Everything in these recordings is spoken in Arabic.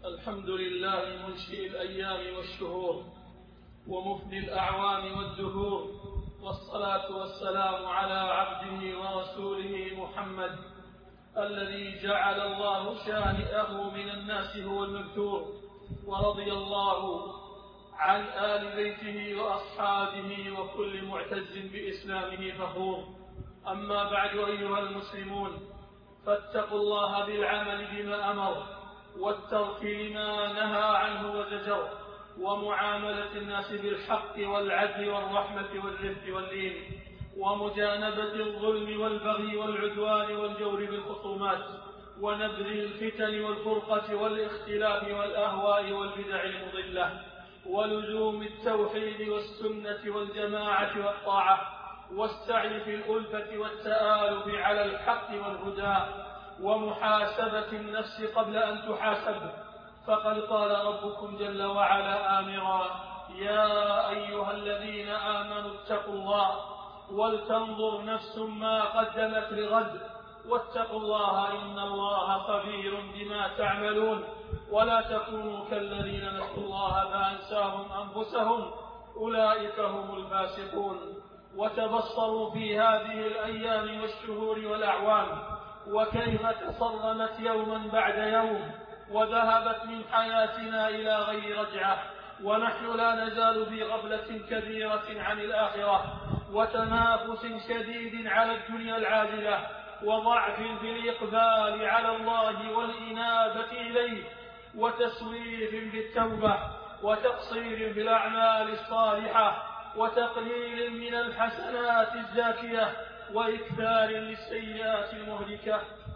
الحمد لله منشئ الأيام والشهور ومفني الأعوام والدهور، والصلاة والسلام على عبده ورسوله محمد الذي جعل الله شانئه من الناس هو المذكور، ورضي الله عن آل بيته وأصحابه وكل معتز بإسلامه فخور. أما بعد، أيها المسلمون، فاتقوا الله بالعمل بما أمر والترك لما نهى عنه وزجر، ومعاملة الناس بالحق والعدل والرحمة والرفق واللين، ومجانبة الظلم والبغي والعدوان والجور بالخصومات، ونبذ الفتن والفرقة والاختلاف والأهواء والبدع المضلة، ولزوم التوحيد والسنة والجماعة والطاعة، والسعي في الألفة والتآلف على الحق والهدى، ومحاسبة النفس قبل أن تحاسب. فقد قال ربكم جل وعلا آمرا: يا أيها الذين آمنوا اتقوا الله ولتنظر نفس ما قدمت لغد واتقوا الله إن الله خبير بما تعملون، ولا تكونوا كالذين نسوا الله فأنساهم أنفسهم أولئك هم الفاسقون. وتبصروا في هذه الأيام والشهور والأعوام وكيف تصرمت يوما بعد يوم وذهبت من حياتنا إلى غير رجعة، ونحن لا نزال في غفلة كبيرة عن الآخرة، وتنافس شديد على الدنيا العاجلة، وضعف في الإقبال على الله والإنابة إليه، وتسويف بالتوبة، وتقصير بالأعمال الصالحة، وتقليل من الحسنات الزاكية، وإكثار للسيئات المهلكة.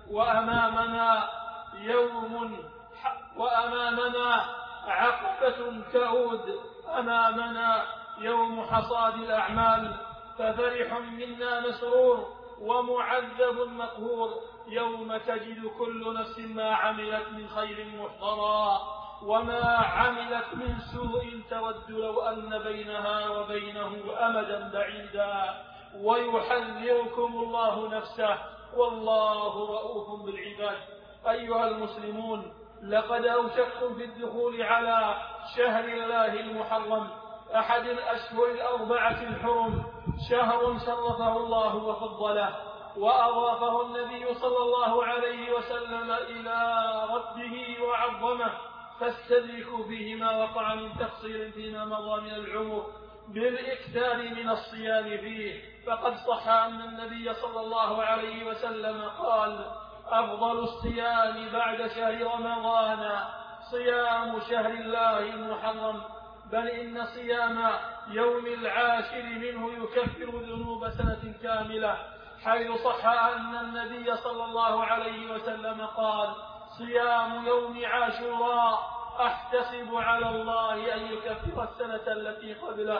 وأمامنا عقبة تؤود، أمامنا يوم حصاد الأعمال، ففرح منا مسرور ومعذب مقهور، يوم تجد كل نفس ما عملت من خير محضرا، وما عملت من سوء تود لو أن بينها وبينه أمدا بعيدا، ويحذركم الله نفسه والله رؤوف بالعباد. أيها المسلمون، لقد أوشكتم في الدخول على شهر الله المحرم، أحد الأشهر الأربعة الحرم، شهر شرفه الله وفضله وأضافه النبي صلى الله عليه وسلم إلى ربه وعظمه، فاستدركوا فيه ما وقع من تقصير فيما مضى من العمر بالإكثار من الصيام فيه. فقد صح أن النبي صلى الله عليه وسلم قال: أفضل الصيام بعد شهر رمضان صيام شهر الله المحرم، بل إن صيام يوم العاشر منه يكفر ذنوب سنة كاملة، حيث صح أن النبي صلى الله عليه وسلم قال: صيام يوم عاشوراء أحتسب على الله أن يكفر السنة التي قبله.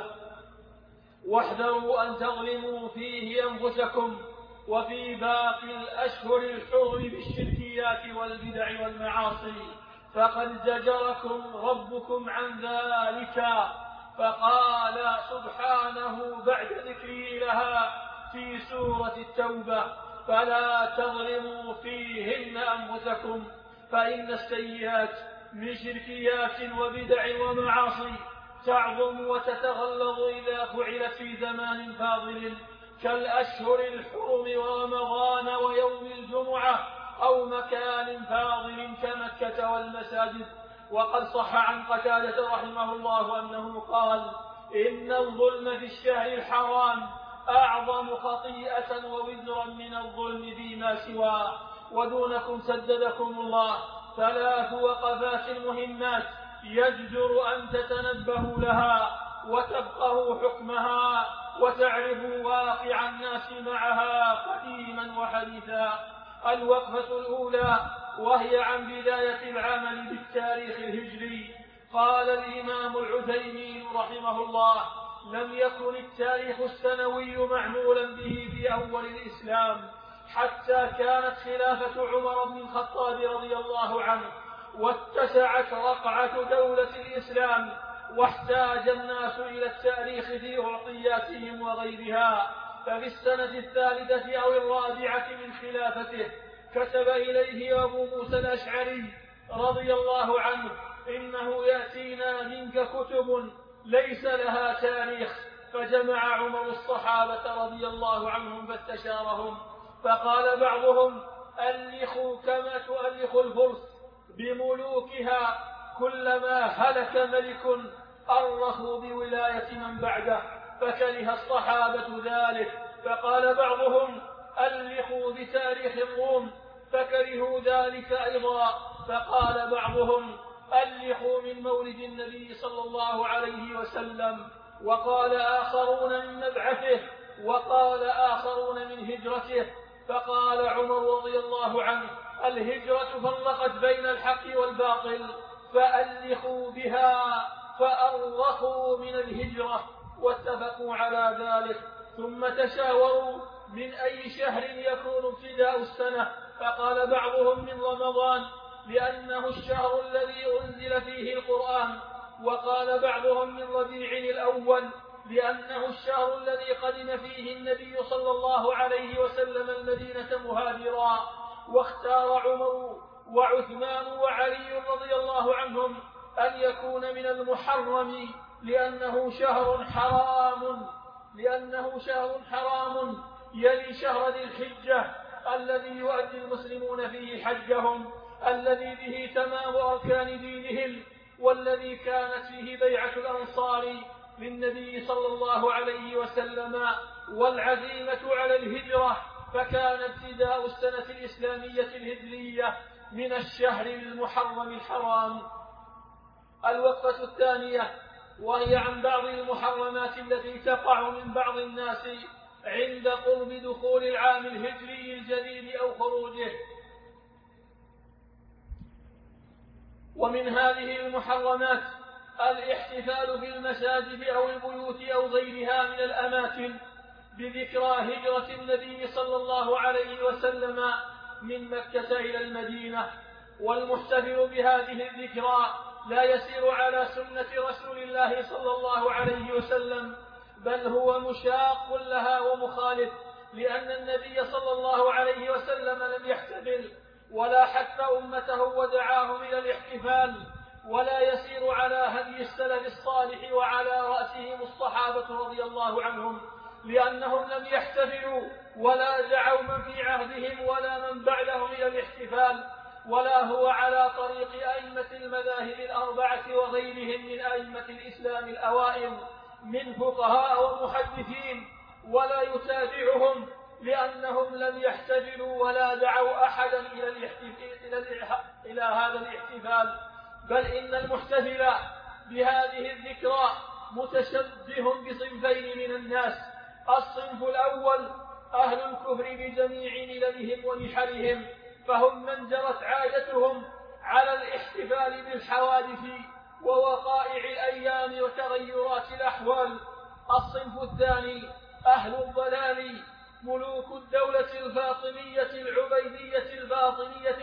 واحذروا أن تظلموا فيه أنفسكم وفي باقي الأشهر الحرم بالشركيات والبدع والمعاصي، فقد زجركم ربكم عن ذلك، فقال سبحانه بعد ذكره لها في سورة التوبة: فلا تظلموا فيهن أنفسكم، فإن السيئات من شركيات وبدع ومعاصي تعظم وتتغلظ إذا فعلت في زمان فاضل كالأشهر الحرم ورمضان ويوم الجمعة، أو مكان فاضل كمكة والمساجد. وقد صح عن قتادة رحمه الله أنه قال: إن الظلم في الشهر الحرام أعظم خطيئة ووزرا من الظلم فيما سواه. ودونكم سددكم الله 3 وقفات مهمات يجدر أن تتنبهوا لها وتبقوا حكمها وتعرفوا واقع الناس معها قديما وحديثا. الوقفة الأولى وهي عن بداية العمل بالتاريخ الهجري. قال الإمام العثيمين رحمه الله: لم يكن التاريخ السنوي معمولا به في أول الإسلام حتى كانت خلافة عمر بن الخطاب رضي الله عنه واتسعت رقعة دولة الإسلام، واحتاج الناس إلى التاريخ في أعطياتهم وغيرها. ففي السنة 3 أو 4 من خلافته كتب إليه أبو موسى الأشعري رضي الله عنه: إنه يأتينا منك كتب ليس لها تاريخ. فجمع عمر الصحابة رضي الله عنهم فاستشارهم، فقال بعضهم: ألخوا كما تؤلخ الفرس بملوكها، كلما هلك ملك أرخوا بولاية من بعده، فكره الصحابة ذلك. فقال بعضهم: ألخوا بتاريخ الروم، فكرهوا ذلك أيضا. فقال بعضهم: ألخوا من مولد النبي صلى الله عليه وسلم. وقال آخرون من مبعثه، وقال آخرون من هجرته. فقال عمر رضي الله عنه: الهجرة فرقت بين الحق والباطل، فألخوا بها، فأرخوا من الهجرة. واتفقوا على ذلك. ثم تشاوروا من أي شهر يكون ابتداء السنة، فقال بعضهم: من رمضان، لأنه الشهر الذي أنزل فيه القرآن. وقال بعضهم: من ربيع الأول، لأنه الشهر الذي قدم فيه النبي صلى الله عليه وسلم المدينة مهاجرا. واختار عمر وعثمان وعلي رضي الله عنهم أن يكون من المحرم، لأنه شهر حرام يلي شهر ذي الحجة، الذي يؤدي المسلمون فيه حجهم، الذي به تمام أركان دينهم، والذي كانت فيه بيعة الأنصار للنبي صلى الله عليه وسلم والعزيمة على الهجرة. فكان ابتداء السنة الإسلامية الهجرية من الشهر المحرم الحرام. الوقفة الثانية، وهي عن بعض المحرمات التي تقع من بعض الناس عند قرب دخول العام الهجري الجديد أو خروجه. ومن هذه المحرمات الاحتفال في المساجد أو البيوت أو غيرها من الأماكن بذكرى هجرة النبي صلى الله عليه وسلم من مكة إلى المدينة. والمحتفل بهذه الذكرى لا يسير على سنة رسول الله صلى الله عليه وسلم، بل هو مشاق لها ومخالف، لأن النبي صلى الله عليه وسلم لم يحتفل ولا حث أمته ودعاهم إلى الاحتفال، ولا يسير على هدي السلف الصالح وعلى رأسهم الصحابة رضي الله عنهم، لأنهم لم يحتفلوا ولا دعوا من في عهدهم ولا من بعدهم إلى الاحتفال، ولا هو على طريق أئمة المذاهب الأربعة وغيرهم من أئمة الإسلام الأوائل من فقهاء ومحدثين، ولا يتابعهم، لأنهم لم يحتفلوا ولا دعوا أحدا إلى هذا الاحتفال. بل إن المحتفل بهذه الذكرى متشبه بصنفين من الناس: الصنف الأول أهل الكفر بجميع مللهم ونحلهم، فهم من جرت عادتهم على الاحتفال بالحوادث ووقائع الأيام وتغيرات الأحوال. الصنف الثاني أهل الضلال، ملوك الدولة الفاطمية العبيدية الباطنية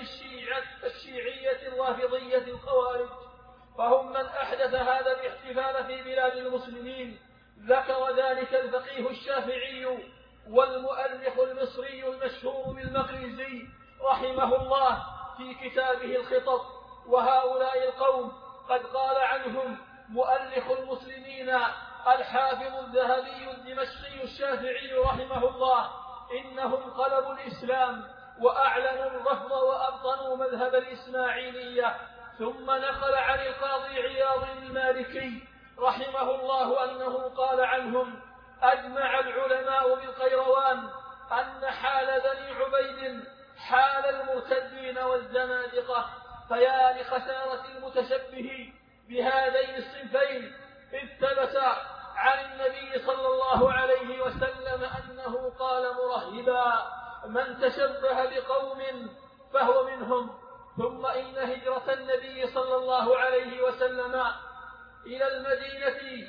الشيعية الرافضية الخوارج، فهم من أحدث هذا الاحتفال في بلاد المسلمين. ذكر ذلك الفقيه الشافعي والمؤرخ المصري المشهور بالمقريزي رحمه الله في كتابه الخطط. وهؤلاء القوم قد قال عنهم مؤرخ المسلمين الحافظ الذهبي الدمشقي الشافعي رحمه الله: إنهم قلبوا الإسلام وأعلنوا الرفض وأبطنوا مذهب الإسماعيلية. ثم نقل عن القاضي عياض المالكي رحمه الله أنه قال عنهم: أجمع العلماء بالقيروان أن حال بني عبيد حال المرتدين والزنادقة. فيا لخسارة المتشبه بهذين الصنفين، إذ ثبت عن النبي صلى الله عليه وسلم أنه قال مرهبا: من تشبه بقوم فهو منهم. ثم إن هجرة النبي صلى الله عليه وسلم إلى المدينة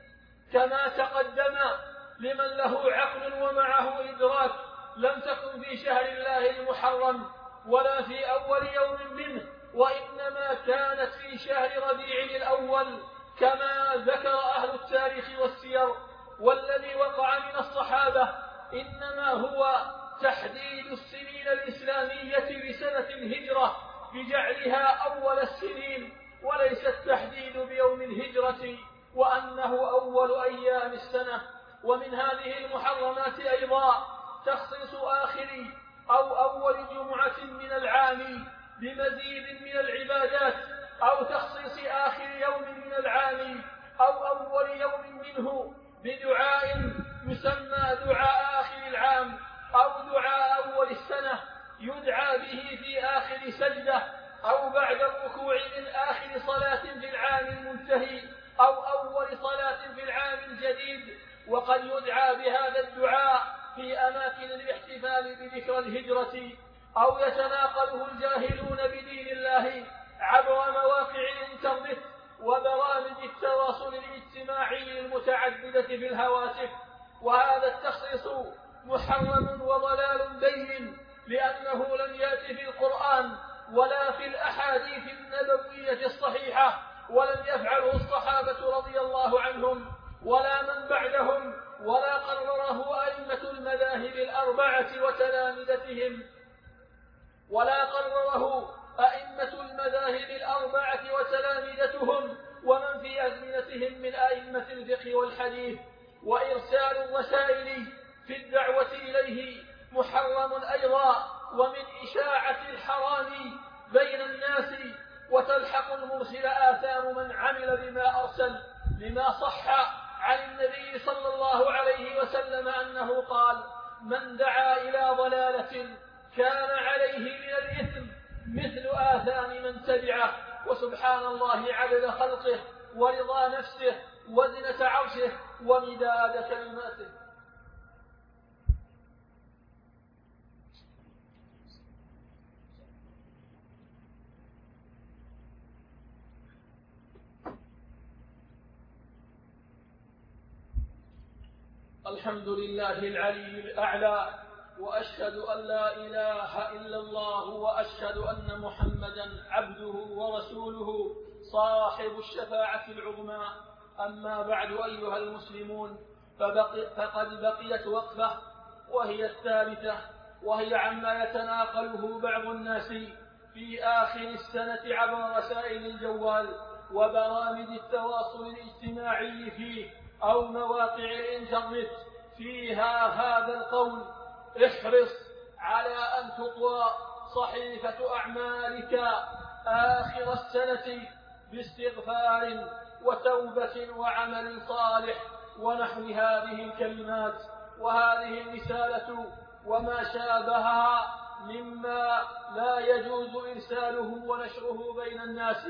كما تقدم لمن له عقل ومعه إدراك لم تكن في شهر الله المحرم ولا في أول يوم منه، وإنما كانت في شهر ربيع الأول كما ذكر أهل التاريخ والسير. والذي وقع من الصحابة إنما هو تحديد السنين الإسلامية لسنة الهجرة بجعلها أول الهجرة وأنه أول أيام السنة. ومن هذه المحرمات أيضا تخصيص آخر أو أول جمعة من العام بمزيد من العبادات، أو تخصيص آخر يوم من العام أو أول يوم منه بدعاء يسمى دعاء آخر العام أو دعاء أول السنة يدعى به في آخر سجدة أو بعد الركوع من آخر صلاة في العام المنتهي أو أول صلاة في العام الجديد. وقد يدعى بهذا الدعاء في أماكن الاحتفال بذكرى الهجرة، أو يتناقله الجاهلون بدين الله عبر مواقع الإنترنت وبرامج التواصل الاجتماعي المتعددة في الهواتف. وهذا التخصيص محرم وضلال بين، لأنه لم يأت في القرآن ولا في الأحاديث النبوية الصحيحة، ولم يفعله الصحابة رضي الله عنهم ولا من بعدهم، ولا قرره أئمة المذاهب الأربعة وتلامذتهم ومن في أزمنتهم من أئمة الفقه والحديث. وإرسال الرسائل في الدعوة إليه محرم أيضا، ومن إشاعة الحرام بين الناس، وتلحق المرسل آثام من عمل بما أرسل، لما صح عن النبي صلى الله عليه وسلم أنه قال: من دعا إلى ضلالة كان عليه من الإثم مثل آثام من تبعه. وسبحان الله عدد خلقه ورضا نفسه وزنة عرشه ومداد كلماته. الحمد لله العلي الأعلى، وأشهد أن لا إله إلا الله، وأشهد أن محمدا عبده ورسوله صاحب الشفاعة العظمى. أما بعد أيها المسلمون، فقد بقيت وقفة وهي الثالثة، وهي عما يتناقله بعض الناس في آخر السنة عبر رسائل الجوال وبرامج التواصل الاجتماعي فيه أو مواقع الإنترنت فيها هذا القول: احرص على أن تطوى صحيفة أعمالك آخر السنة باستغفار وتوبة وعمل صالح، ونحو هذه الكلمات. وهذه الرسالة وما شابهها مما لا يجوز إرساله ونشره بين الناس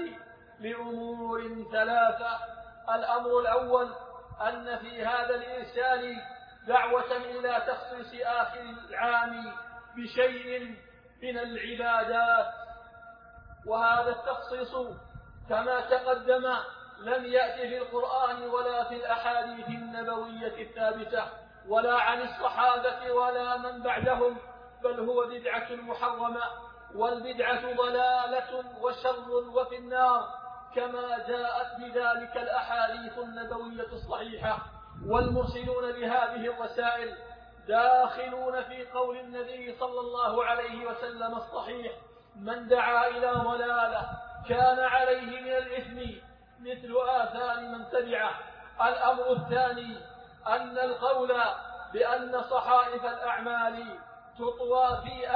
لأمور ثلاثة. الأمر الأول أن في هذا الإرسال دعوة إلى تخصيص آخر العام بشيء من العبادات، وهذا التخصيص كما تقدم لم يأتي في القرآن ولا في الأحاديث النبوية الثابتة ولا عن الصحابة ولا من بعدهم، بل هو بدعة محرمة، والبدعة ضلالة وشر وفي النار، كما جاءت بذلك الأحاديث النبوية الصحيحة. والمرسلون بهذه الرسائل داخلون في قول النبي صلى الله عليه وسلم الصحيح: من دعا إلى ضلالة كان عليه من الإثم مثل آثام من تبعه. الأمر الثاني أن القول بأن صحائف الأعمال تطوى في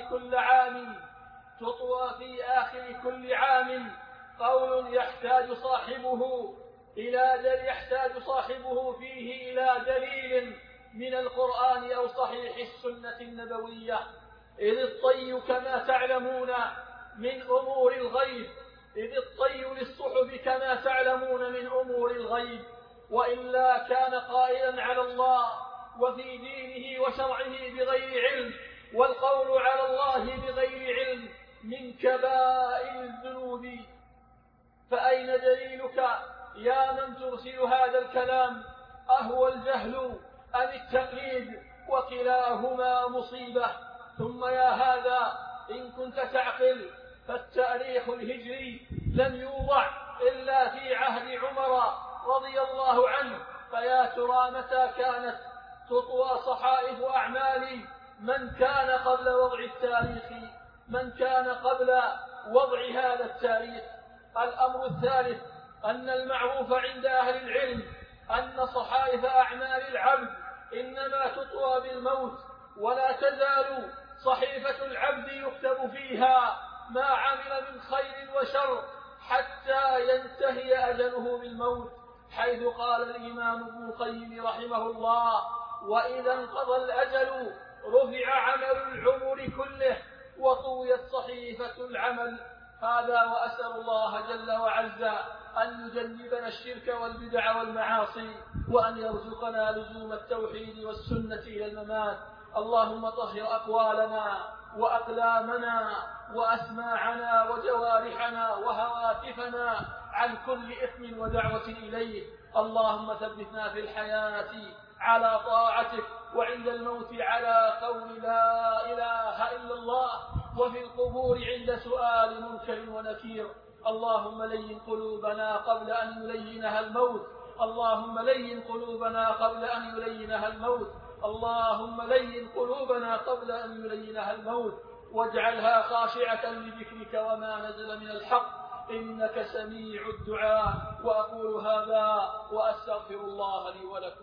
آخر كل عام قول يحتاج صاحبه فيه إلى دليل من القرآن أو صحيح السنة النبوية، إذ الطي كما تعلمون من أمور الغيب، إذ الطي للصحف كما تعلمون من أمور الغيب، وإلا كان قائلا على الله وفي دينه وشرعه بغير علم، والقول على الله بغير علم من كبائر الذنوب. فأين دليلك يا من ترسل هذا الكلام؟ أهو الجهل أم التقليد؟ وكلاهما مصيبة. ثم يا هذا إن كنت تعقل فالتاريخ الهجري لم يوضع إلا في عهد عمر رضي الله عنه، فيا ترى متى كانت تطوى صحائف أعمال من كان قبل وضع هذا التاريخ؟ الأمر الثالث أن المعروف عند أهل العلم أن صحائف أعمال العبد إنما تطوى بالموت، ولا تزال صحيفة العبد يكتب فيها ما عمل من خير وشر حتى ينتهي أجله بالموت، حيث قال الإمام ابن القيم رحمه الله: وإذا انقضى الأجل رفع عمل العمر كله وطويت صحيفة العمل. هذا وأسأل الله جل وعز أن يجنبنا الشرك والبدع والمعاصي، وأن يرزقنا لزوم التوحيد والسنة إلى الممات. اللهم طهر أقوالنا وأقلامنا وأسماعنا وجوارحنا وهواتفنا عن كل إثم ودعوة إليه. اللهم ثبتنا في الحياة على طاعتك، وعند الموت على قول لا إله إلا الله، وفي القبور عند سؤال منكر ونكير. اللهم لين قلوبنا قبل أن يلينها الموت، اللهم لين قلوبنا قبل أن يلينها الموت، اللهم لين قلوبنا قبل أن يلينها الموت، واجعلها خاشعة لذكرك وما نزل من الحق، إنك سميع الدعاء. وأقول هذا وأستغفر الله لي ولكم.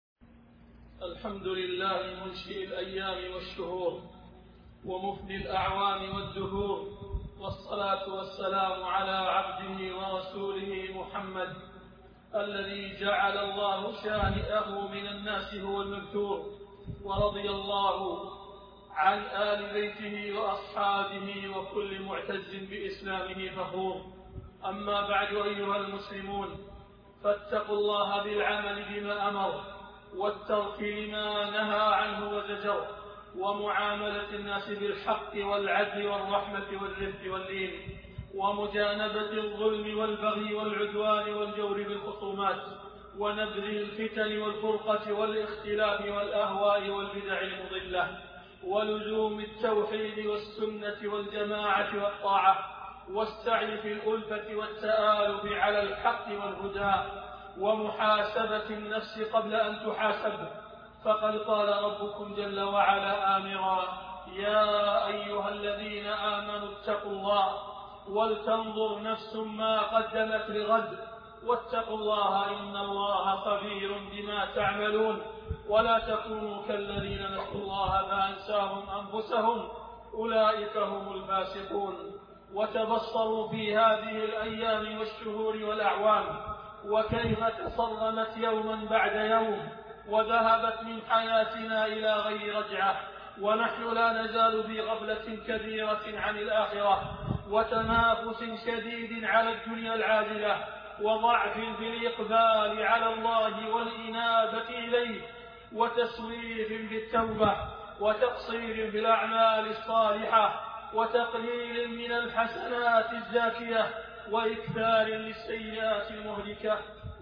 الحمد لله منشئ الأيام والشهور ومفني الأعوام والدهور، والصلاة والسلام على عبده ورسوله محمد الذي جعل الله شانئه من الناس هو المذكور، ورضي الله عن آل بيته وأصحابه وكل معتز بإسلامه فخور. أما بعد، أيها المسلمون، فاتقوا الله بالعمل بما أمر والترك لما نهى عنه وزجر، ومعاملة الناس بالحق والعدل والرحمة والرفق واللين، ومجانبة الظلم والبغي والعدوان والجور بالخصومات، ونبذ الفتن والفرقة والاختلاف والأهواء والبدع المضلة، ولزوم التوحيد والسنة والجماعة والطاعة، والسعي في الألفة والتآلف على الحق والهدى، ومحاسبة النفس قبل أن تحاسب. فقد قال ربكم جل وعلا آمرا: يا أيها الذين آمنوا اتقوا الله ولتنظر نفس ما قدمت لغد واتقوا الله إن الله خبير بما تعملون، ولا تكونوا كالذين نسوا الله فأنساهم أنفسهم أولئك هم الفاسقون. وتبصروا في هذه الأيام والشهور والأعوام وكيف تصرمت يوما بعد يوم وذهبت من حياتنا إلى غير رجعة، ونحن لا نزال في غفلة كبيرة عن الآخرة، وتنافس شديد على الدنيا العاجلة، وضعف في الإقبال على الله والإنابة إليه، وتسويف بالتوبة، وتقصير بالأعمال الصالحة، وتقليل من الحسنات الزاكية، وإكثار للسيئات المهلكة.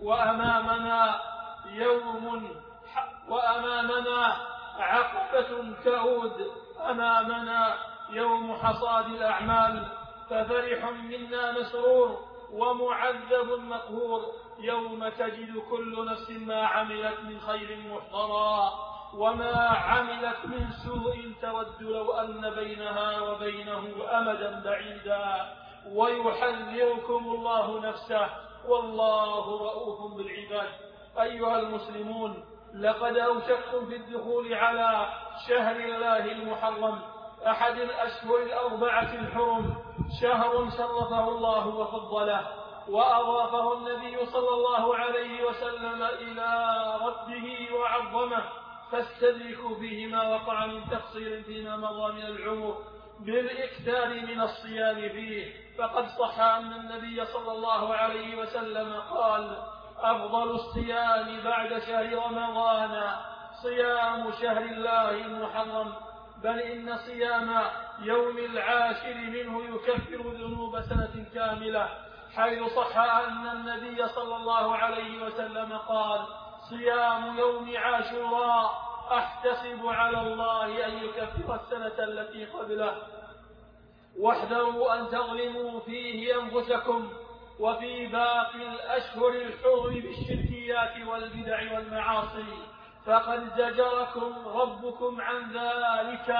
وأمامنا عقبة تعود، أمامنا يوم حصاد الأعمال، ففرح منا مسرور ومعذب مقهور، يوم تجد كل نفس ما عملت من خير محضرا، وما عملت من سوء تود لو أن بينها وبينه أمدا بعيدا، ويحذركم الله نفسه والله رؤوف بالعباد. أيها المسلمون، لقد أوشكتم في الدخول على شهر الله المحرم، أحد الأشهر الأربعة الحرم، شهر شرفه الله وفضله وأضافه النبي صلى الله عليه وسلم إلى ربه وعظمه، فاستدركوا فيه ما وقع من تقصير فيما مضى من العمر بالإكثار من الصيام فيه. فقد صح أن النبي صلى الله عليه وسلم قال: أفضل الصيام بعد شهر رمضان صيام شهر الله المحرم، بل إن صيام يوم العاشر منه يكفر ذنوب سنة كاملة، حيث صح أن النبي صلى الله عليه وسلم قال: صيام يوم عاشوراء أحتسب على الله أن يكفر السنة التي قبله. واحذروا أن تظلموا فيه أنفسكم وفي باقي الأشهر الحرم بالشركيات والبدع والمعاصي، فقد زجركم ربكم عن ذلك،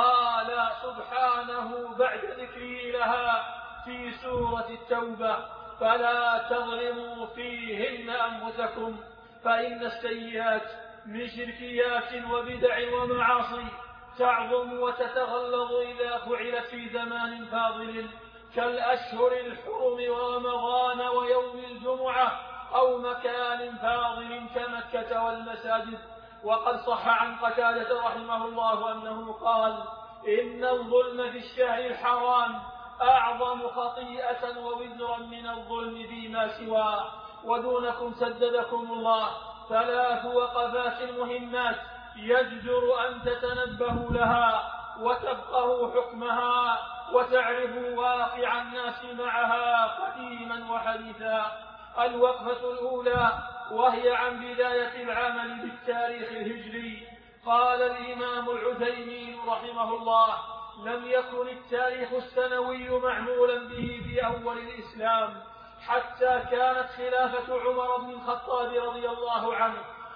فقال سبحانه بعد ذكره لها في سورة التوبة: فلا تظلموا فيهن أنفسكم، فإن السيئات من شركيات وبدع ومعاصي تعظم وتتغلظ إذا فعلت في زمان فاضل كالأشهر الحرم ورمضان ويوم الجمعة أو مكان فاضل كمكة والمساجد. وقد صح عن قتادة رحمه الله أنه قال: إن الظلم في الشهر الحرام أعظم خطيئة ووزرا من الظلم فيما سواه. ودونكم سددكم الله 3 وقفات مهمات يجدر أن تتنبهوا لها وتفقهوا حكمها وتعرفوا واقع الناس معها قديما وحديثا. الوقفة الأولى وهي عن بداية العمل بالتاريخ الهجري. قال الإمام العثيمين رحمه الله: لم يكن التاريخ السنوي معمولا به في أول الإسلام حتى كانت خلافة عمر بن الخطاب رضي الله عنه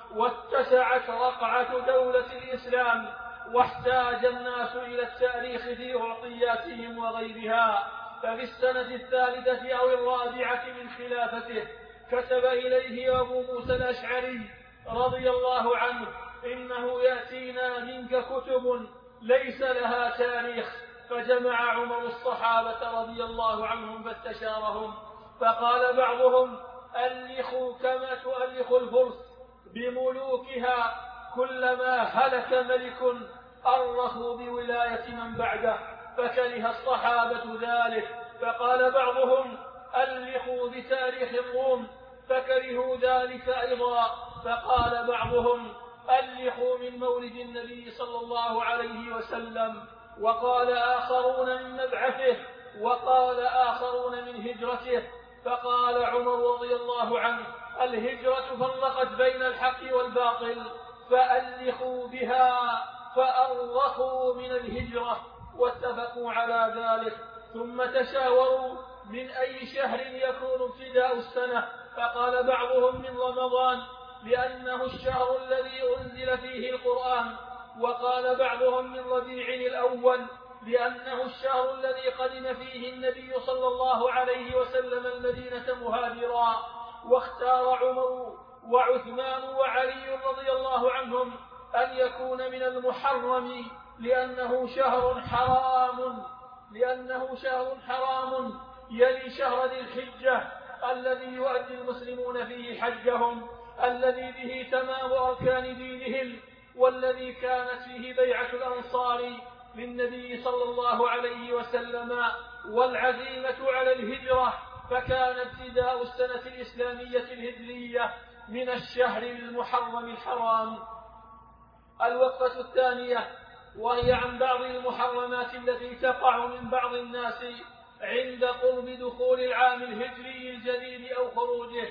واتسعت رقعة دولة الإسلام واحتاج الناس إلى التاريخ في أعطياتهم وغيرها. ففي السنة 3 أو 4 من خلافته كتب إليه أبو موسى الأشعري رضي الله عنه: إنه يأتينا منك كتب ليس لها تاريخ. فجمع عمر الصحابة رضي الله عنهم فاستشارهم، فقال بعضهم: ألخوا كما تؤلخ الفرس بملوكها، كلما هلك ملك أرخوا بولاية من بعده، فكره الصحابة ذلك. فقال بعضهم: ألخوا بتاريخ الروم، فكرهوا ذلك أيضا. فقال بعضهم: ألخوا من مولد النبي صلى الله عليه وسلم. وقال آخرون من مبعثه، وقال آخرون من هجرته. فقال عمر رضي الله عنه: الهجرة فرقت بين الحق والباطل، فألخوا بها، فأرخوا من الهجرة، واتفقوا على ذلك. ثم تشاوروا من أي شهر يكون ابتداء السنة، فقال بعضهم: من رمضان، لأنه الشهر الذي أنزل فيه القرآن. وقال بعضهم: من ربيع الأول، لأنه الشهر الذي قدم فيه النبي صلى الله عليه وسلم المدينة مهاجرا. واختار عمر وعثمان وعلي رضي الله عنهم أن يكون من المحرم، لأنه شهر حرام يلي شهر ذي الحجة الذي يؤدي المسلمون فيه حجهم، الذي به تمام أركان دينهم، والذي كانت فيه بيعة الأنصار للنبي صلى الله عليه وسلم والعزيمة على الهجرة. فكان ابتداء السنة الإسلامية الهجرية من الشهر المحرم الحرام. الوقفة الثانية وهي عن بعض المحرمات التي تقع من بعض الناس عند قرب دخول العام الهجري الجديد أو خروجه.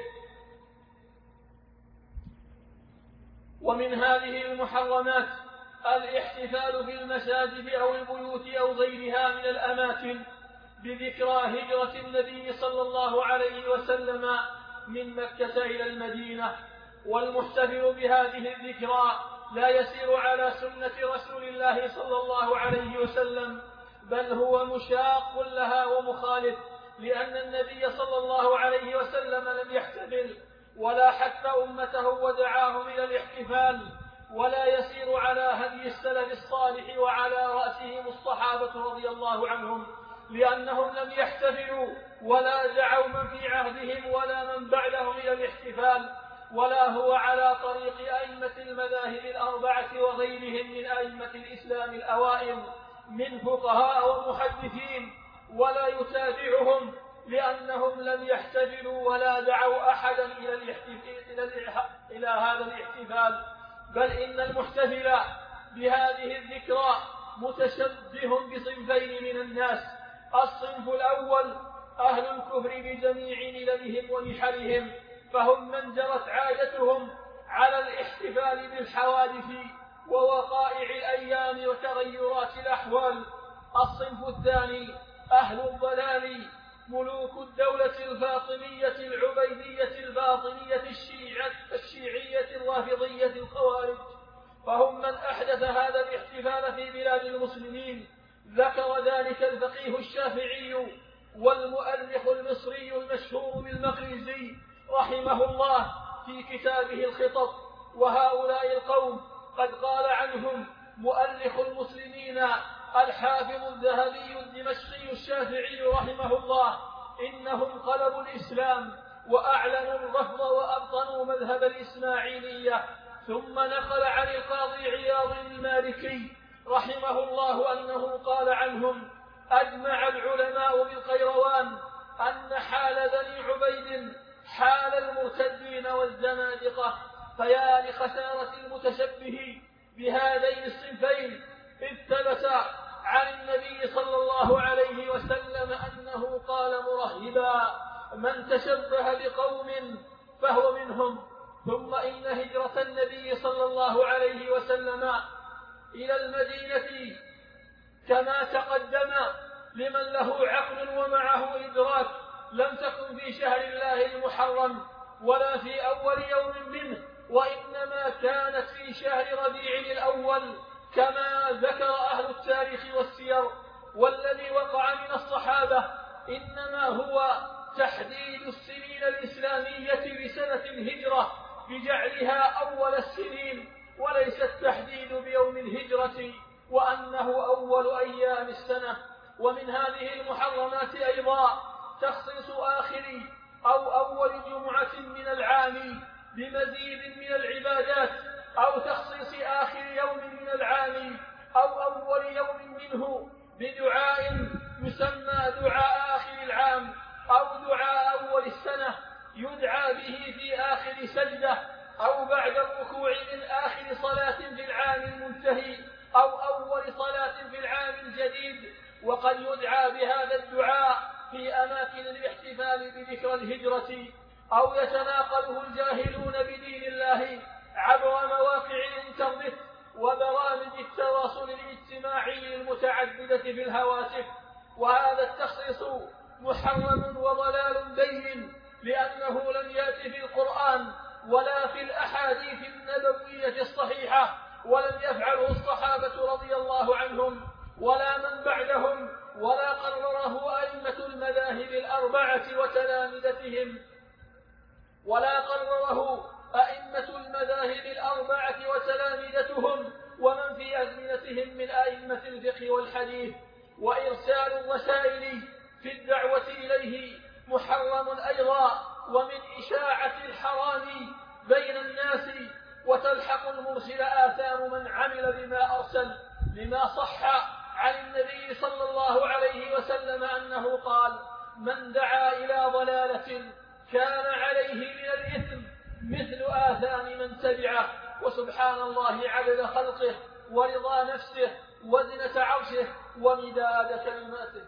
ومن هذه المحرمات الاحتفال في المساجد أو البيوت أو غيرها من الأماكن بذكرى هجرة النبي صلى الله عليه وسلم من مكة إلى المدينة. والمحتفل بهذه الذكرى لا يسير على سنة رسول الله صلى الله عليه وسلم، بل هو مشاق لها ومخالف، لأن النبي صلى الله عليه وسلم لم يحتفل ولا حث أمته ودعاهم إلى الاحتفال، ولا يسير على هدي السلف الصالح وعلى رأسهم الصحابة رضي الله عنهم، لأنهم لم يحتفلوا ولا دعوا من في عهدهم ولا من بعدهم إلى الاحتفال، ولا هو على طريق أئمة المذاهب الأربعة وغيرهم من أئمة الإسلام الأوائل من فقهاء ومحدثين، ولا يتابعهم لأنهم لم يحتفلوا ولا دعوا أحدا إلى هذا الاحتفال. بل إن المحتفل بهذه الذكرى متشبه بصنفين من الناس: الصنف الأول أهل الكفر بجميع مللهم ونحلهم، فهم من جرت عادتهم على الاحتفال بالحوادث ووقائع الأيام وتغيرات الأحوال. الصنف الثاني أهل الضلال، ملوك الدولة الفاطمية العبيدية الباطنية الشيعية الرافضية الخوارج، فهم من أحدث هذا الاحتفال في بلاد المسلمين. ذكر ذلك الفقيه الشافعي والمؤرخ المصري المشهور رحمه الله في كتابه الخطط. وهؤلاء القوم قد قال عنهم مؤرخ المسلمين الحافظ الذهبي الدمشقي الشافعي رحمه الله: إنهم قلبوا الإسلام وأعلنوا الرفض وأبطنوا مذهب الإسماعيلية. ثم نقل عن القاضي عياض المالكي رحمه الله أنه قال عنهم: أجمع العلماء بالقيروان أن حال بني عبيد حال المرتدين والزنادقة. فيا لخسارة المتشبه بهذين الصنفين، إذ ثبت عن النبي صلى الله عليه وسلم أنه قال مرهبا: من تشبه بقوم فهو منهم. ثم إن هجرة النبي صلى الله عليه وسلم إلى المدينة كما تقدم لمن له عقل ومعه إدراك لم تكن في شهر الله المحرم ولا في أول يوم منه، وإنما كانت في شهر ربيع الأول كما ذكر أهل التاريخ والسير. والذي وقع من الصحابة إنما هو تحديد السنين الإسلامية بسنة الهجرة بجعلها أول السنين، وليس التحديد بيوم الهجرة وأنه أول أيام السنة. ومن هذه المحرمات أيضا تخصيص آخر أو أول جمعة من العام بمزيد من العبادات، أو تخصيص آخر يوم من العام أو أول يوم منه بدعاء يسمى دعاء آخر العام أو دعاء أول السنة يدعى به في آخر سجدة أو بعد الركوع من آخر صلاة في العام المنتهي أو أول صلاة في العام الجديد. وقد يدعى بهذا الدعاء في أماكن الاحتفال بذكرى الهجرة، أو يتناقله الجاهلون بدين الله عبر مواقع الإنترنت وبرامج التواصل الاجتماعي المتعددة في الهواتف. وهذا التخصيص محرم وضلال بين، لأنه لم يأت في القرآن ولا في الأحاديث النبوية الصحيحة، ولم يفعله الصحابة رضي الله عنهم ولا من بعدهم، ولا قرره أئمة المذاهب الأربعة وتلامذتهم، ومن في أزمنتهم من أئمة الفقه والحديث. وإرسال الرسائل في الدعوة إليه محرم أيضا، ومن إشاعة الحرام بين الناس، وتلحق المرسل آثام من عمل بما أرسل، لما صح عن النبي صلى الله عليه وسلم أنه قال: من دعا إلى ضلالة كان عليه من الإثم مثل آثام من تبعه. وسبحان الله عدد خلقه ورضا نفسه وزنة عرشه ومداد كلماته.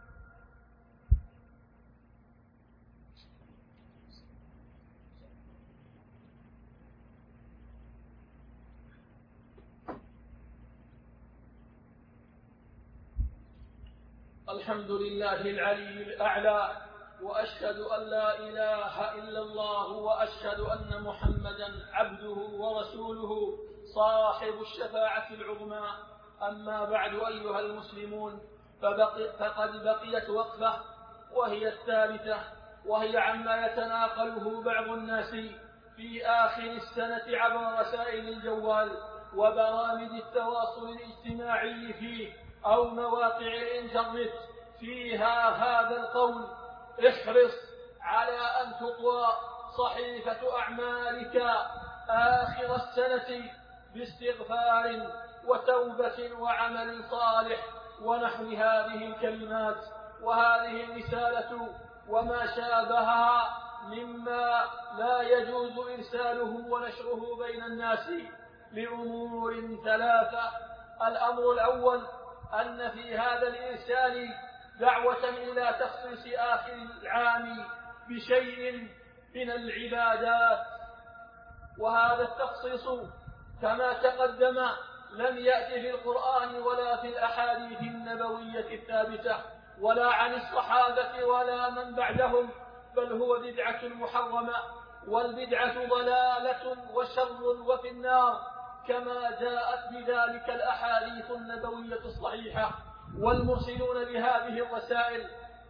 الحمد لله العلي الأعلى، وأشهد أن لا إله إلا الله، وأشهد أن محمدا عبده ورسوله صاحب الشفاعة العظمى. أما بعد أيها المسلمون، فقد بقيت وقفة وهي الثالثة، وهي عما يتناقله بعض الناس في آخر السنة عبر رسائل الجوال وبرامج التواصل الاجتماعي فيه أو مواقع الإنترنت فيها هذا القول: احرص على أن تطوى صحيفة أعمالك آخر السنة باستغفار وتوبة وعمل صالح، ونحو هذه الكلمات. وهذه الرسالة وما شابهها مما لا يجوز إرساله ونشره بين الناس لأمور ثلاثة. الأمر الأول أن في هذا الإرسال دعوة إلى تخصيص آخر العام بشيء من العبادات، وهذا التخصيص كما تقدم لم يأتي في القرآن ولا في الأحاديث النبوية الثابتة ولا عن الصحابة ولا من بعدهم، بل هو بدعة محرمة، والبدعة ضلالة وشر وفي النار، كما جاءت بذلك الأحاديث النبوية الصحيحة. والمرسلون بهذه الرسائل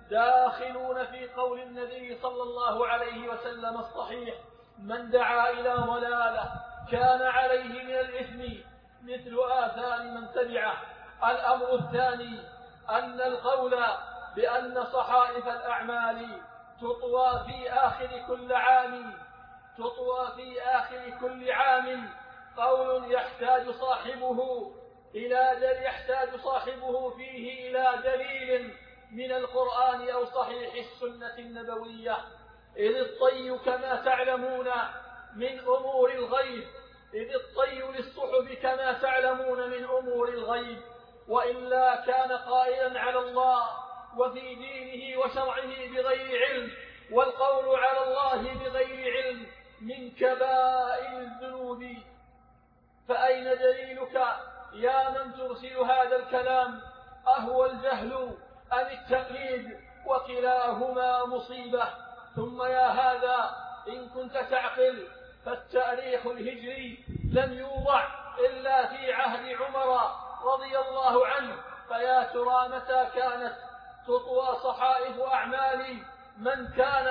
داخلون في قول النبي صلى الله عليه وسلم الصحيح: من دعا إلى ضلالة كان عليه من الإثم مثل آثار من تبعه. الأمر الثاني أن القول بأن صحائف الأعمال تطوى في آخر كل عام قول يحتاج صاحبه فيه إلى دليل من القرآن أو صحيح السنة النبوية، إذ الطي كما تعلمون من أمور الغيب، كما تعلمون من أمور الغيب، وإلا كان قائلا على الله وفي دينه وشرعه بغير علم، والقول على الله بغير علم من كبائر الذنوب. فأين دليلك يا من ترسل هذا الكلام؟ أهو الجهل أم التقليد؟ وكلاهما مصيبة. ثم يا هذا إن كنت تعقل فالتاريخ الهجري لم يوضع إلا في عهد عمر رضي الله عنه، فيا ترى متى كانت تطوى صحائف أعمال من كان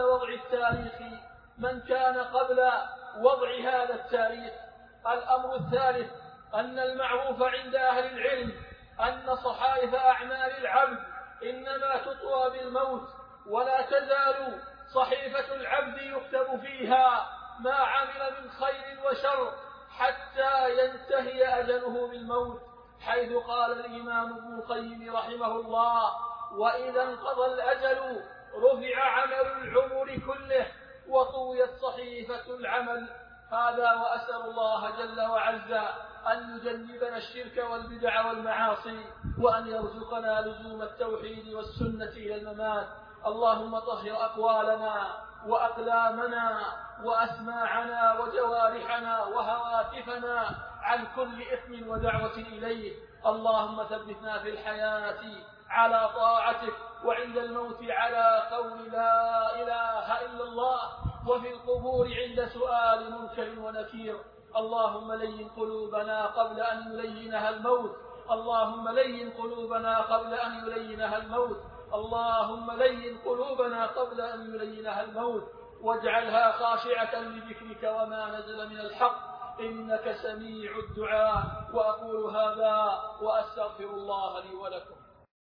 قبل وضع هذا التاريخ. الأمر الثالث أن المعروف عند أهل العلم أن صحائف أعمال العبد إنما تطوى بالموت، ولا تزال صحيفة العبد يكتب فيها ما عمل من خير وشر حتى ينتهي أجله بالموت، حيث قال الإمام ابن القيم رحمه الله: وإذا انقضى الأجل رفع عمل العمر كله وطويت صحيفة العمل. هذا وأسأل الله جل وعز أن يجنبنا الشرك والبدع والمعاصي، وأن يرزقنا لزوم التوحيد والسنة إلى الممات. اللهم طهر أقوالنا وأقلامنا وأسماعنا وجوارحنا وهواتفنا عن كل إثم ودعوة إليه. اللهم ثبتنا في الحياة على طاعتك، وعند الموت على قول لا إله إلا الله، وفي القبور عند سؤال منكر ونكير. اللهم لين قلوبنا قبل أن يلينها الموت، اللهم لين قلوبنا قبل أن يلينها الموت، اللهم لين قلوبنا قبل أن يلينها الموت، واجعلها خاشعة لذكرك وما نزل من الحق، إنك سميع الدعاء. وأقول هذا وأستغفر الله لي ولكم.